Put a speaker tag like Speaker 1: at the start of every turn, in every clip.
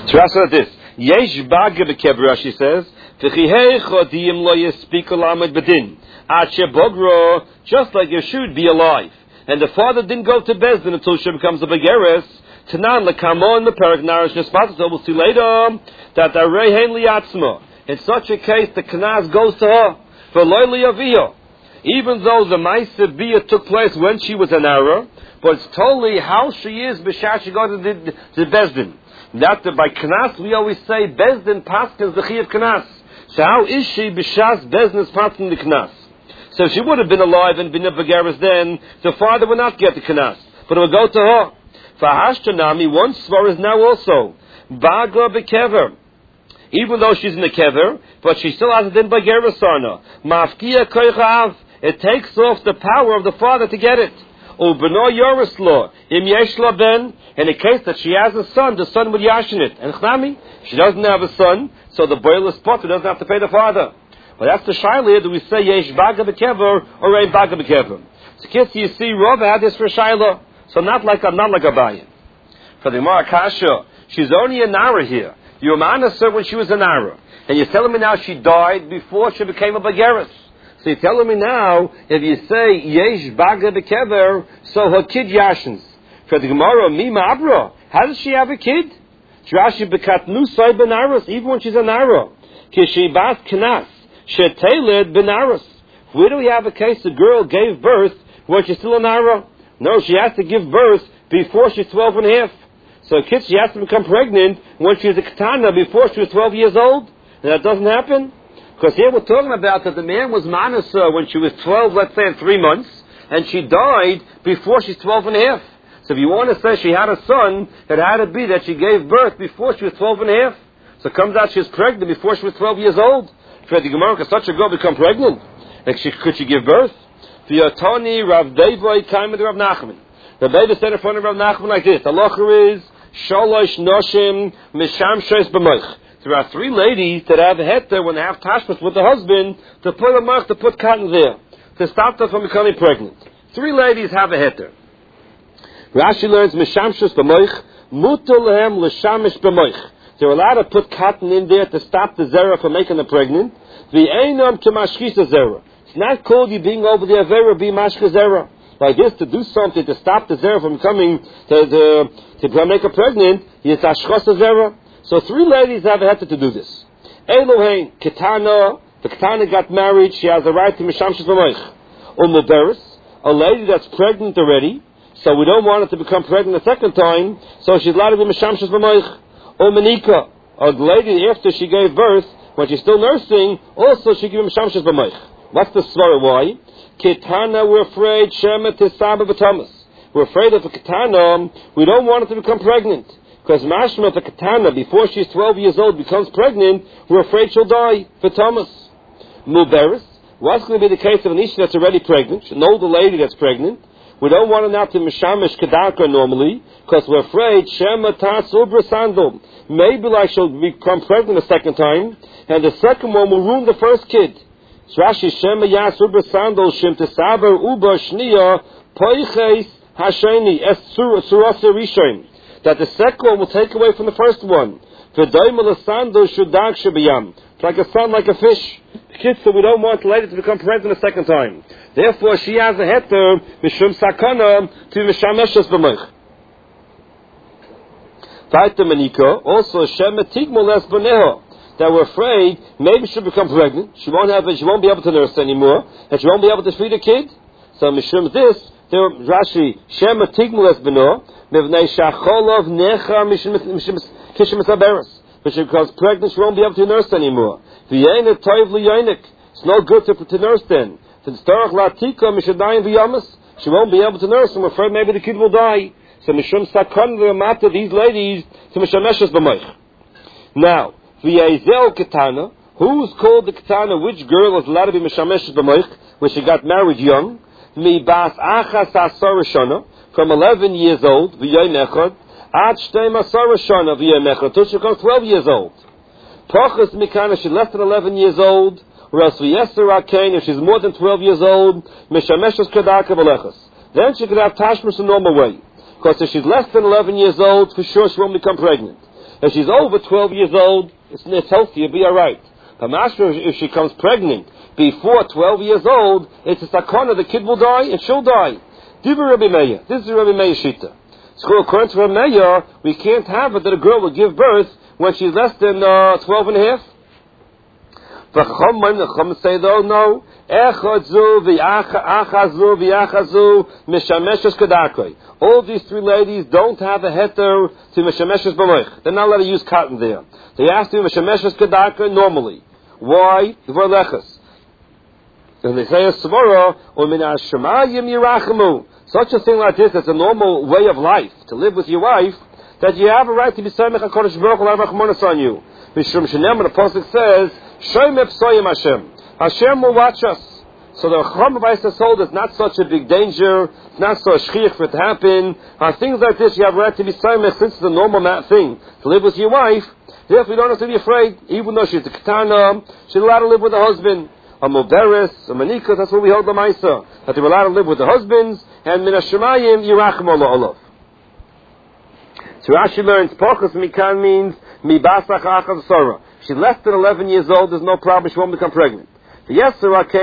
Speaker 1: So that's what this. Yesh baga bekever, Rashi says, v'chihei chodim lo yespik olamed bedin. Ache bogro, just like you should be alive. And the father didn't go to Bezdin until she becomes a begeres. Tanan lekamon leperak narish nespatas. We'll see later that the reihen liatzma. In such a case, the knas goes to her for loyli aviyah. Even though the ma'aseh bia took place when she was an era, but it's totally how she is b'shah she got to Bezdin. That by knas we always say Bezdin paskins the chi of knas. So how is she b'shas Bezdin is paskin the knas? So if she would have been alive and been a begeres, then the father would not get the knas, but it would go to her. For Hashtanami, one svar is now also baga bekever. Even though she's in the kever, but she still hasn't been begeres sarna. Mafkia koichav. It takes off the power of the father to get it. Ubeno yorislo im yeshla ben. In the case that she has a son, the son would yashin it. And chnami, she doesn't have a son, so the boilers potter doesn't have to pay the father. But that's the shaila. Do we say yesh baga bekever or ein baga bekever? So kids, you see, Rav had this for shaila. So not like a bayan. For the Gemara Kasha, she's only a nara here. You managed her when she was a nara, and you're telling me now she died before she became a begeres. So you're telling me now, if you say yesh baga bekever, so her kid yashins. For the Gemara, mima abra, how does she have a kid? Rashi bekatnu say benaros, even when she's a nara. Kishi bas knas sheteled benaros. Where do we have a case the girl gave birth when she's still a nara? No, she has to give birth before she's 12 and a half. So a kid, she has to become pregnant when she's a katana before she was 12 years old. And that doesn't happen. Because here we're talking about that the man was manasa when she was 12, let's say, in 3 months, and she died before she's 12 and a half. So if you want to say she had a son, it had to be that she gave birth before she was 12 and a half. So it comes out she was pregnant before she was 12 years old. For the Gemara, could such a girl become pregnant? Like could she give birth? The Yatani Rav Devoy came with Rav Nachman. The Devoy said in front of Rav Nachman like this: the halacha is shalosh noshim mishamshes b'moich. There are 3 ladies that have a heter when they have tashmas with the husband to put a moich, to put cotton there to stop them from becoming pregnant. 3 ladies have a heter. Rashi learns mishamshes b'moich mutar lehem l'shamish b'moich. They're allowed to put cotton in there to stop the zera from making them pregnant. V'einam k'mashchisa zera. It's not called you being over the avera be mashka zera. Like this, to do something to stop the zera from coming to make her pregnant, it's ashchasa zera. So 3 ladies have a heter to do this. Elohein ketana, the ketana got married, she has the right to mishamshes b'moich. Umuberis, a lady that's pregnant already, so we don't want her to become pregnant a second time, so she's allowed to be mishamshes b'moich. Umanika, a lady after she gave birth, when she's still nursing, also she gave mishamshes b'moich. What's the svara? Why? Ketana, we're afraid shema tisaba b'tamas. We're afraid of a ketana, we don't want her to become pregnant. Because mashma, if a katana, before she's 12 years old, becomes pregnant, we're afraid she'll die for Thomas. Muberis, what's going to be the case of an isha that's already pregnant? She'll know the lady that's pregnant. We don't want her now to mishamish kedarka normally, because we're afraid shema tas ubra sandal. Maybe like she'll become pregnant a second time, and the second one will ruin the first kid. So Rashi shema yas ubra sandal shim tesaber uba shniya poiches hasheni es surasa rishon. That the second one will take away from the first one. It's like a son, like a fish. Kids, so we don't want the lady to become pregnant a second time. Therefore, she has a heter, mishum sakana, to mishameshes b'moich. Also, shemetigmoles b'neho. That we're afraid, maybe she'll become pregnant, she won't be able to nurse anymore, and she won't be able to feed a kid. So, mishum this, there, Rashi, shemetigmoles b'neho, because she becomes pregnant, she won't be able to nurse anymore. It's no good to nurse then. She won't be able to nurse, and we're afraid maybe the kid will die. So mishum sakon v'amata these ladies to mishameshes b'moich. Now, v'yazel ketana, who's called the ketana? Which girl is allowed to be mishameshes b'moich when she got married young? Mi bas achas asar shana. From 11 years old, v'yay mechad, ad shtei masar shana v'yay mechad, till she becomes 12 years old. Pachas mikana, she's less than 11 years old, or else v'yeser akain, if she's more than 12 years old, mishameshes kedarka v'lechas. Then she could have tashmish the normal way. Because if she's less than 11 years old, for sure she won't become pregnant. If she's over 12 years old, it's healthy, it'll be alright. But mashma, if she comes pregnant before 12 years old, it's a sakana, the kid will die and she'll die. Divrei Rabbi Meir. This is Rabbi Meir Shita. So according to Rabbi Meir, we can't have it that a girl will give birth when she's less than 12 and a half. The Chacham say though, no. All these three ladies don't have a heter to Meshameshes B'moich. They're not allowed to use cotton there. They have to Meshameshes Kedaka normally. Why? And they say a svara, such a thing like this, it's a normal way of life, to live with your wife, that you have a right to be Samech HaKadosh Baruch Hu Rachmanos on you. Mishum Shenem, the Pasuk says, Shoym Epsoyim Hashem. Hashem will watch us. So the Chacham of Eisas hold is not such a big danger, it's not so shchiach for it to happen. On things like this, you have a right to be Samech, since it's a normal thing, to live with your wife. Therefore, you don't have to be afraid, even though she's a Ketana, she's allowed to live with her husband. A Muberes, a Manikas, that's what we hold the Maisa, that they were allowed to live with the husbands, and Min HaShemayim, Yirachem Allah Olav. So Rashi learns, Pochus Mikan means, Mibasach Achaz Sarah. She's less than 11 years old, there's no problem, she won't become pregnant. She gives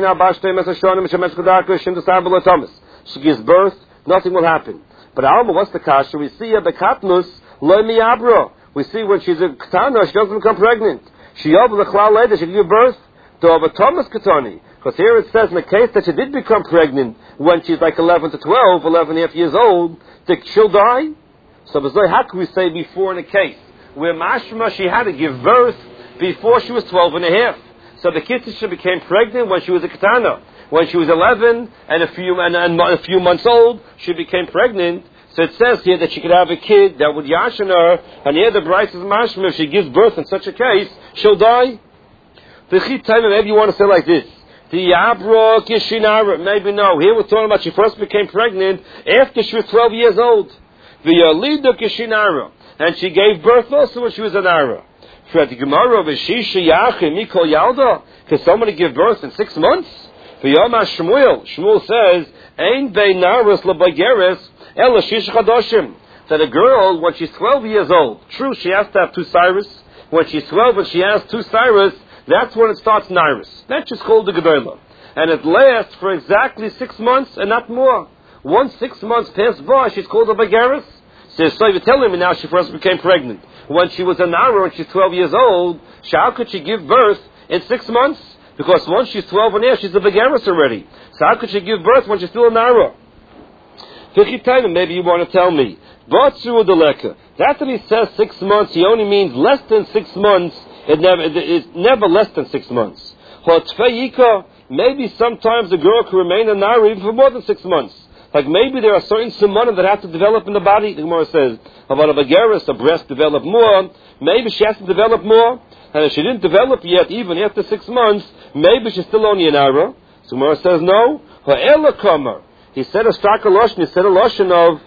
Speaker 1: birth, nothing will happen. But Alma, what's the kasha? We see a Bekatnus, Lo Miabra. We see when she's a Ketana, she doesn't become pregnant. She later, she give birth. Because here it says in the case that she did become pregnant when she's like 11 to 12, 11 and a half years old, that she'll die. So how can we say before in a case where mashma she had to give birth before she was 12 and a half? So the Kitzisha became pregnant when she was a Ketana. When she was 11 and a few months old, she became pregnant. So it says here that she could have a kid that would yashin her, and here the Bryce is mashma, if she gives birth in such a case, she'll die. Maybe you want to say like this. Maybe no. Here we're talking about she first became pregnant after she was 12 years old. And she gave birth also when she was an Ara. Can somebody give birth in 6 months? Shmuel says, that a girl, when she's 12 years old, true, she has to have 2 Cyrus. When she's 12 and she has 2 Cyrus, that's when it starts Nairis. That's just called the Gedolah. And it lasts for exactly 6 months and not more. Once 6 months pass by, she's called a Bagaris. So you're telling me now she first became pregnant when she was a Nara, when she's 12 years old. How could she give birth in 6 months? Because once she's 12 and a half, she's a Bagaris already. So how could she give birth when she's still a Nara? Maybe you want to tell me. That when he says 6 months, he only means less than 6 months. It's never less than 6 months. Maybe sometimes a girl can remain a Nara even for more than 6 months. Like maybe there are certain simanim that have to develop in the body. The Gemara says, about a Bagaris, a breast develop more. Maybe she has to develop more. And if she didn't develop yet, even after 6 months, maybe she's still only a Nara. So Gemara says, no. He said a stark Lashon, he said a Lashon of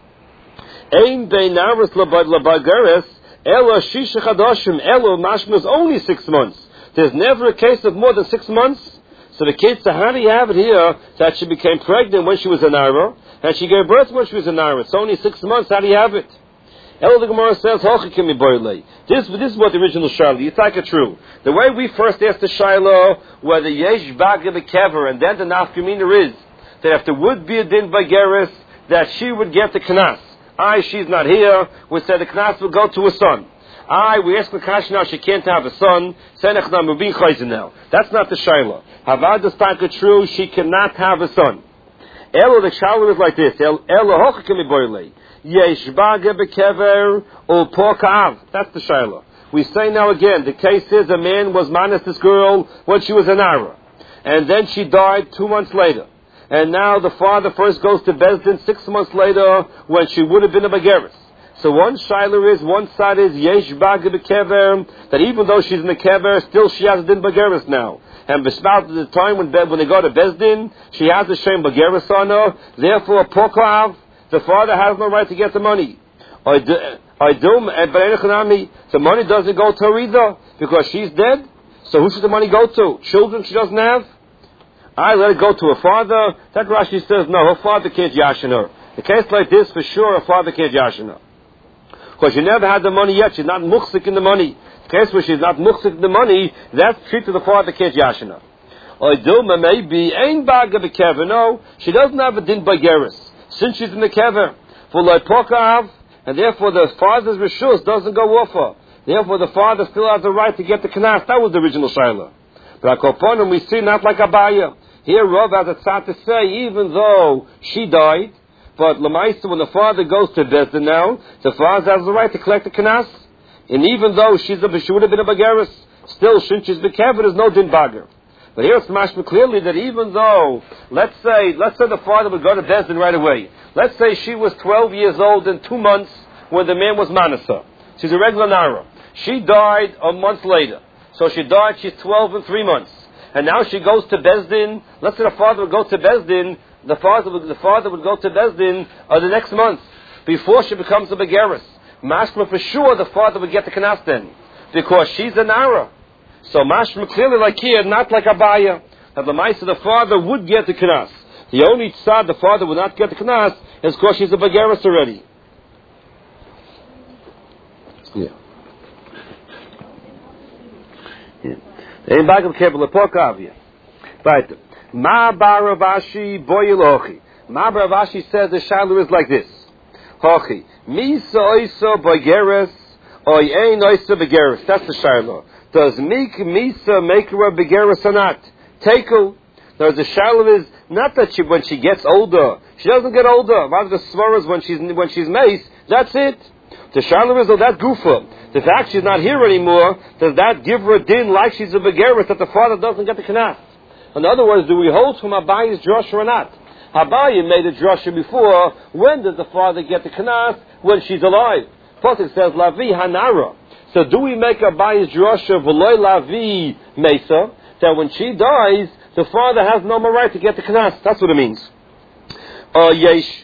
Speaker 1: Ein Bein Naras Labagaris, Ela Shisha Chadashim, Elo Mashma is only 6 months. There's never a case of more than 6 months. So the kids, so how do you have it here that she became pregnant when she was a Naira, and she gave birth when she was a Naira? It's only 6 months. How do you have it? El the Gemara says, this is what the original Shiloh. You think it's true. The way we first asked the Shiloh, whether Yesh Bagah Bekever, and then the Nafkamina is that if there would be a Din Bageris, that she would get the Knas. She's not here. We said the Knas will go to a son. We ask the Kash now, she can't have a son. Senech now, Mubin Chayzin now. That's not the Shiloh. Havad is taka true, she cannot have a son. Elo, the Shiloh is like this. Elo hochakimi boile. Yesh baga bekever o po ka'av. That's the Shiloh. We say now again, the case is a man was minus this girl when she was an Ara. And then she died 2 months later. And now the father first goes to Bezdin 6 months later when she would have been a Bageris. So one Shiloh is, one side is Yesh Baga Bekever, that even though she's in the Kever, still she has a Din Bageris now. And bespout the time when they go to Bezdin, she has the Shem Bageris on her, therefore Pokav, the father has no right to get the money. The money doesn't go to her either, because she's dead. So who should the money go to? Children she doesn't have? Let it go to her father. That Rashi says, no, her father can't yashin her. A case like this, for sure, her father can't yashin her. Because she never had the money yet. She's not muchzik in the money. The case where she's not muchzik in the money, that's treated the father can't yashina. Oidilma maybe ain't baga bekever. No, she doesn't have a din by geris since she's in the kever for leipokav, and therefore the father's reshus doesn't go off her. Therefore the father still has the right to get the knas. That was the original shaila. But akoponim we see not like Abaya. Here Rav has a tzad to say even though she died, but lemaisa when the father goes to Bezdin now, the father has the right to collect the knas. And even though she would have been a bageris, still since she's bekever, there's no din bager. But here it's mashma clearly that even though, let's say the father would go to Bezdin right away. Let's say she was 12 years old in 2 months when the man was manasa. She's a regular nara. She died a month later. So she died, she's 12 and 3 months. And now she goes to Bezdin. Let's say the father would go to Bezdin. The father would go to Bezdin the next month before she becomes a begeris. Mashma for sure the father would get the knas then. Because she's a nara. So mashma clearly like here, not like Abaya, that the mice of the father would get the knas. The only tzad the father would not get the knas is because she's a begeris already. Yeah. Right. Ma baravashi boyilochi. Ma baravashi says the shalu is like this. Hochi. Misa oisa begeris oy ein oisa begeris. That's the shalu. Does Misa make her a begeris or not? Teku. Now the shalu is not that when she gets older, she doesn't get older. Rather the svara is when she's mace. That's it. The shalu is that gufa. The fact she's not here anymore, does that give her a din like she's a begeris that the father doesn't get the knas? In other words, do we hold from Abaya's drasha or not? Abaya made a drasha before. When does the father get the knas? When she's alive. Pasuk says lavi hanara. So do we make Abaya's drasha v'loy lavi mesa, that when she dies, the father has no more right to get the knas? That's what it means. Yesh.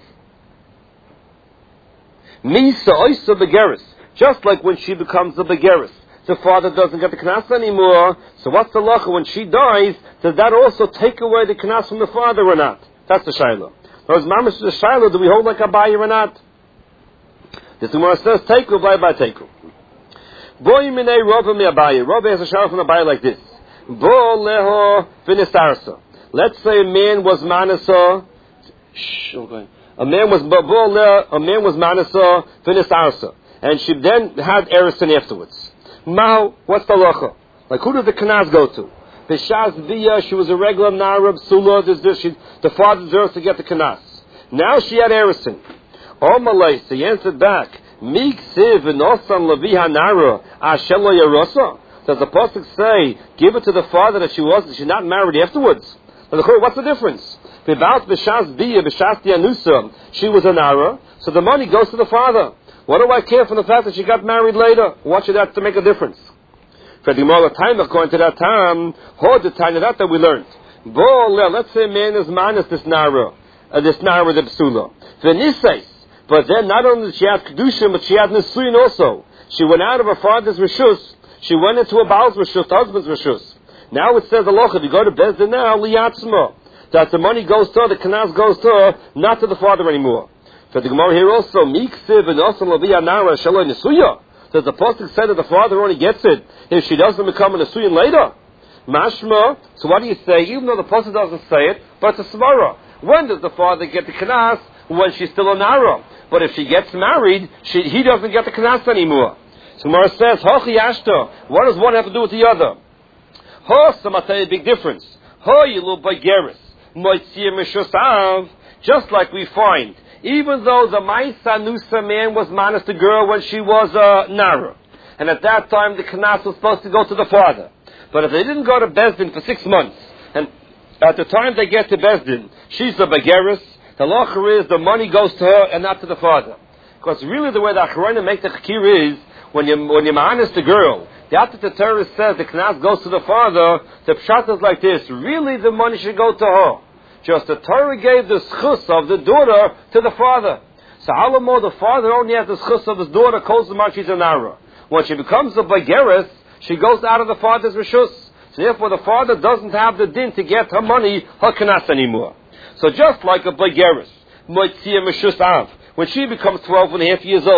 Speaker 1: Misa oisa begeris. Just like when she becomes a begeris, the father doesn't get the knas anymore. So what's the lacha when she dies? Does that also take away the knas from the father or not? That's the shaila. Whereas mamash the shaila, do we hold like Abaya or not? This Gemara says teku by teku. Boy minei Rava mi Abaya. Rava has a shaila from Abaya like this. Bo leho finisarsa. Let's say a man was manasa. A man was manasa finisarsa. And she then had Erison afterwards. Mao, what's the lacha? Like who did the knas go to? B'shas via, she was a regular narab sula. The father deserves to get the knas. Now she had Erison. Oh Malay, so he answered back. Mik siv v'nosan leviha nara ashelo yarosa. Does the pasuk say, give it to the father that she's not married afterwards? What's the difference? About b'shas via, b'shas dianusa, she was a nara, so the money goes to the father. What do I care for the fact that she got married later? What should that to make a difference? For the Gemara time, according to that time, the time that we learned. Let's say a man is minus this nara the psula. V'nisais. But then not only did she have kedusha, but she had nisuin also. She went out of her father's reshus. She went into a baal's reshus, husband's reshus. Now it says Allah, if you go to Bezdin now, liyatzma, that the money goes to her, the knas goes to her, not to the father anymore. So the Gemara here also, Miksiv and Osam Laviya Nara Shaloi Nisuya. Does the pasuk say that the father only gets it if she doesn't become a Nisuyan later? Mashma. So what do you say? Even though the pasuk doesn't say it, but it's a svara. When does the father get the knas? When she's still a nara. But if she gets married, he doesn't get the knas anymore. So Gemara says, Hochi Ashta. What does one have to do with the other? I'll tell you a big difference. Ho Yilu Bageris. Moitzir Mishusav. Just like we find. Even though the Maisa Nusa man was minus the girl when she was a Nara. And at that time the Knas was supposed to go to the father. But if they didn't go to Bezdin for 6 months, and at the time they get to Bezdin, she's the Bageris, the lacher is the money goes to her and not to the father. Because really the way the Acharayim make the Chakir is, when you're minus the girl, the after the Torah says the Knas goes to the father, the Pshat is like this, really the money should go to her. Just the Torah gave the schus of the daughter to the father. So Alamo, the father only has the schus of his daughter, calls the she's a nara. When she becomes a bageris, she goes out of the father's reshus. So therefore the father doesn't have the din to get her money, her kanas anymore. So just like a bageris, moitzia meshus av, when she becomes 12 and a half years old,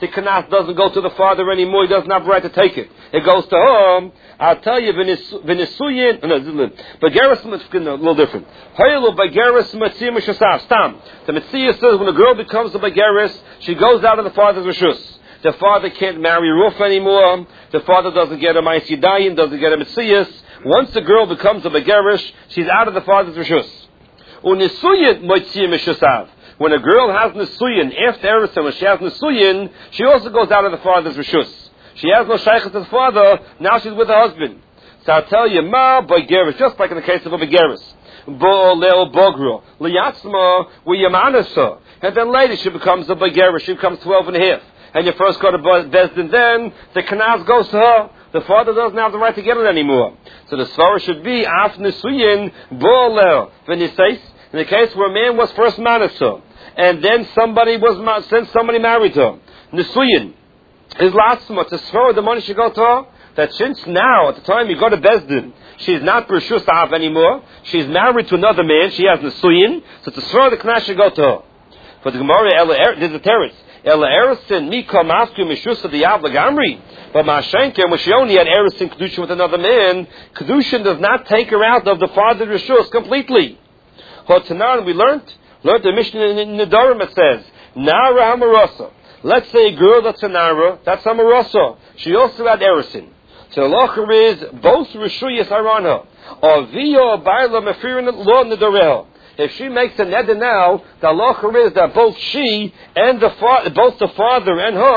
Speaker 1: the kanas doesn't go to the father anymore. He doesn't have the right to take it. It goes to him. I'll tell you, v'nisuyin, bageris, a little different. Hayelu bageris matziyah mishasav. Stam. The Metziah says when a girl becomes a bageris, she goes out of the father's rishus. The father can't marry Ruf anymore. The father doesn't get a Ma'is Yadayim, doesn't get a Metzias. Once the girl becomes a Begerish, she's out of the father's Rishus. U'nisuyin moitziyah mishusav. When a girl has Nisuyin, after Eresin, when she has Nisuyin, she also goes out of the father's Rishus. She has no Shaykhs to the father, now she's with her husband. So I'll tell you, Ma Begerish, just like in the case of a Begeris. Bo Leo Bogro, Liyatzma, Wiyamanasa. And then later she becomes a Begerish, she becomes 12 and a half. And you first go to Bezdin, then the Kanaz goes to her. The father doesn't have the right to get it anymore. So the Svara should be, Af Nisuyin, Bo'oleo, V'nisais, in the case where a man was first married to, and then somebody married her. Nisuyin, his last month, the Svara, the money should go to her, that since now, at the time you go to Bezdin, she's not Bershus Av anymore, she's married to another man, she has Nisuyin, so the Svara, the Kanaz should go to her. For the Gemara, there's a terrace. Ela Erisin Mika Masku Mishusa the Avlagamri. But Mashenker, when she only had Erisin Kedushin with another man, Kedushin does not take her out of the father's Rishus completely. Hotanan, we learned the mission in Nedarim, it says, Nara Hamarasa. Let's say a girl that's a Nara, that's Hamarasa. She also had Erisin. So the Locher is both Rishuyas Arana. Or Vio Baila Mefirin Law Nedareho. If she makes a neder now, the halacha is that both she and both the father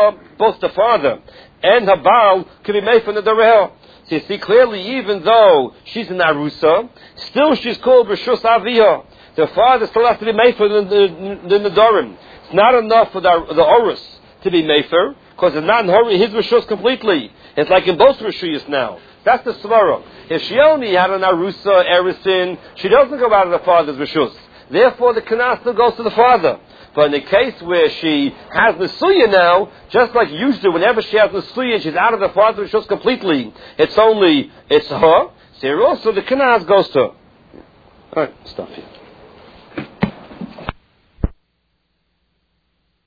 Speaker 1: and her Baal can be made for nedereh. So you see clearly, even though she's an arusa, still she's called b'shus aviyah. The father still has to be made for the nedarim. It's not enough for the orus to be made for, because it's not in his rishus completely. It's like in both rishuyas now. That's the svara. If she only had an arusa, erisin, she doesn't go out of the father's rishus. Therefore, the kanas still goes to the father. But in the case where she has Nisuya now, just like usually, whenever she has Nisuya, she's out of the father's rishus completely. It's her. So also the kanas goes to her. All right, stop here.